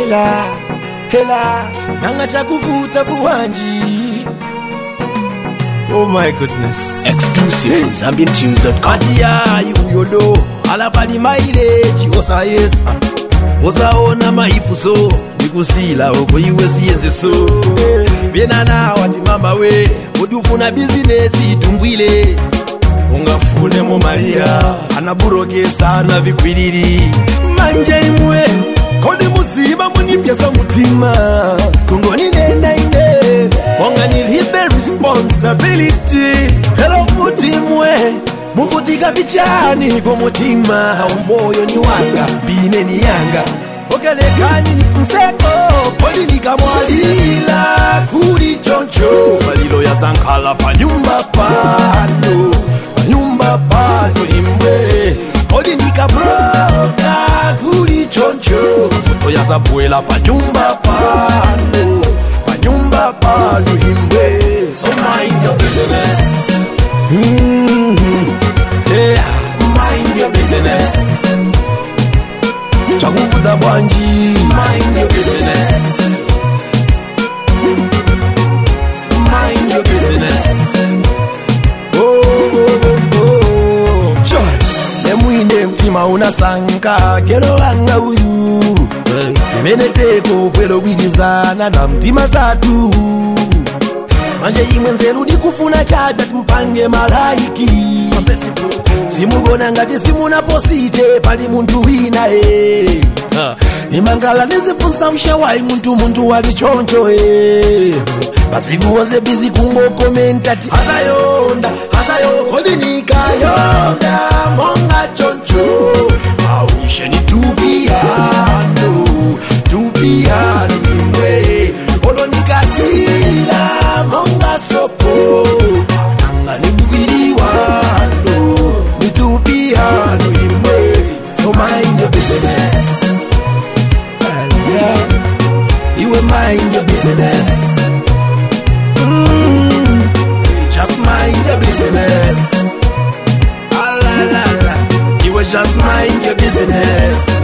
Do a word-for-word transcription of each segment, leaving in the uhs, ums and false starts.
hela hela nanga chakuvuta buwanji. Oh my goodness. Exclusive hey. From Zambian Tunes dot com. Adia yuyodo alapali mileage osa yes. Osa ona maipuso nikusila oko iwe siyenze so. Biena na wati mama we odufuna business idumbwile. Ungafune mu Maria anaburoke sana vikwiriri. Manje imwe kodi muziba munipyesa mutima. Kungoni nenda ine wanga nilibe responsibility. Hello mutimwe muvutika vichani kwa mutima. Umoyo ni wanga bine ni yanga okelekani ni kuseko. Kodi nikamwalila kuri choncho malilo ya zankala pa nyumba pano nyumba pano imwe. Kodi nikabroka kuri choncho futo ya zabuela pa nyumba pano pa nyumba pano imwe. So mind your business. Mm-hmm. Yeah. Mind your business. Chakuvuta bwanji. Mind your business. Mind your business. Oh, oh, oh, oh. Joy. Nemwine mtima unasanka kero wanga uyu. Meneteko pwelo bigizana na mtima zatu. Manje imwe nzeru di kufuna chada mpange malaiki. Simugona ngati simuna posite pali muntu wina eh. Nimangala nizifunsa mshawai muntu muntu wali choncho eh. Basi kuwaze busy kungo komentati hazayonda hazayo kodi nikayonda monga choncho. Aushe ni tupiano tupiano imwe olo nikasila monga sopo nanga ni mubiri wano ni tupiano imwe. So mind your business. Yeah. You will mind your business. Mm. Just mind your business. Ah, la, la, la. You will just mind your business.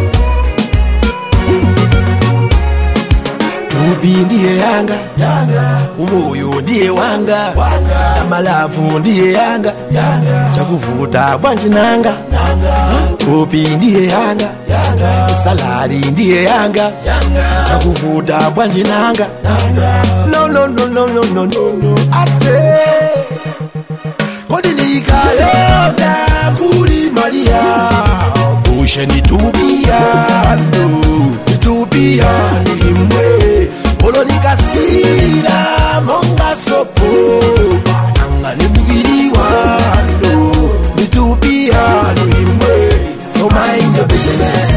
Tupi ndiye yanga, yanga. Umoyo ndiye wanga, wanga. Namalavu ndiye yanga, yanga. Chakuvuta bwanji nanga, nanga. Tupi ndiye yanga, yanga. Salari ndiye yanga, yanga. Chakuvuta bwanji nanga, nanga. No no no no no no no no. I say kodi nikayonda kuri Maria. Ushe ni tupiano ni tupiano imwe. Olo nikasila monga sopo nanga ni mubiri wano ni tupiano imwe. So mind your business.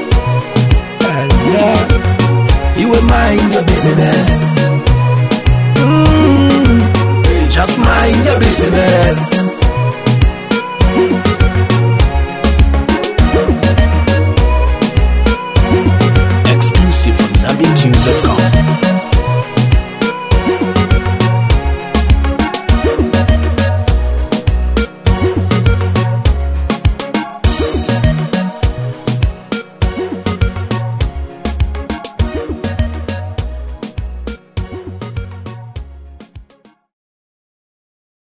Yeah. You will mind your business. Mm. Just mind your business.